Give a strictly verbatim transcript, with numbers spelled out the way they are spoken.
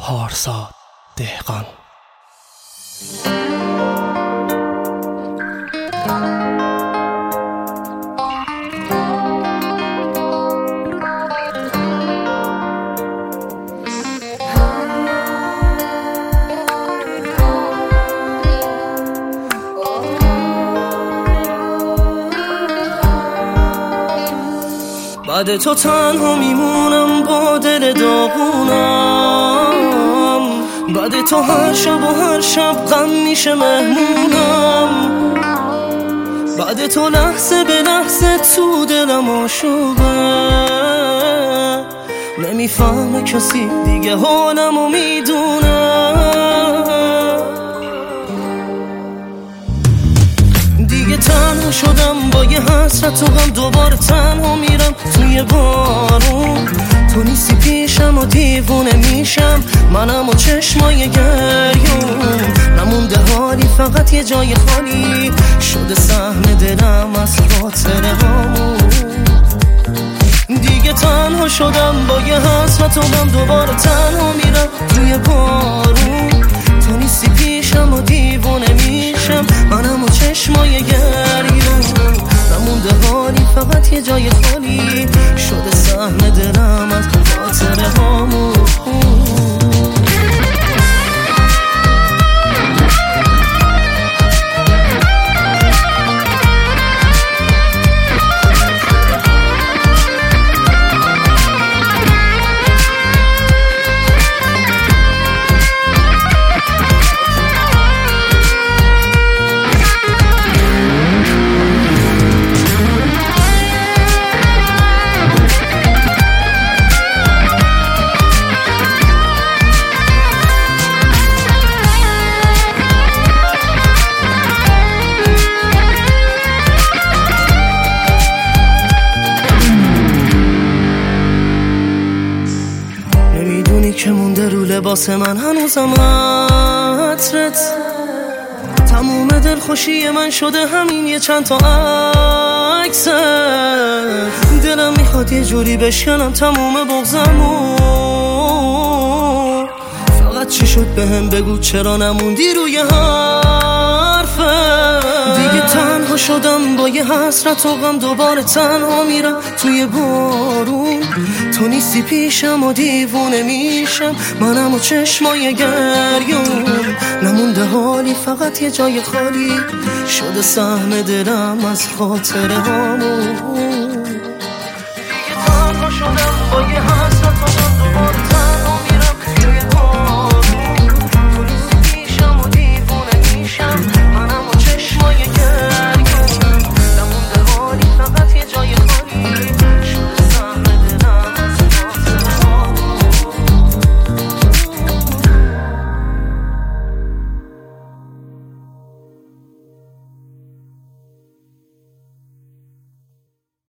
پارسا دهقان. بعد تو تنها میمونم با دل داغونم، بعد تو هر شب و هر شب غم میشه مهمونم، بعد تو لحظه به لحظه تو دلم آشوبه، نمیفهمه کسی دیگه حالمو میدونه، دیگه تنها شدم با یه حسرت و غم، دوباره تنها میرم توی بارون، تو نیستی پیشم و دیوونه میشم منم و چشمای گریون، نمونده حالی فقط یه جای خالی شده سهم دلم از خاطره هامون، دیگه تنها شدم با یه حسرت و غم، دوباره تنها میرم توی بارون، تو نیستی پیشم و دیوونه میشم منم و چشمای گریون، نمونده حالی فقط یه جای خالی شده سهم دلم از خاطره هامون. که مونده رو لباس من هنوزم عطرت، تموم دل خوشی من شده همین یه چند تا عکست، دلم میخواد یه جوری بشکنم تموم بغضمو، فقط چی شد بهم بگو چرا نموندی روی حرفت، دیگه تنها شدم با یه حسرت و غم، دوباره تنها میرم توی بارون، تو نیستی پیشم و دیوونه میشم منم و چشمای گریون، نمونده حالی فقط یه جای خالی شده سهم دلم از خاطره هامون.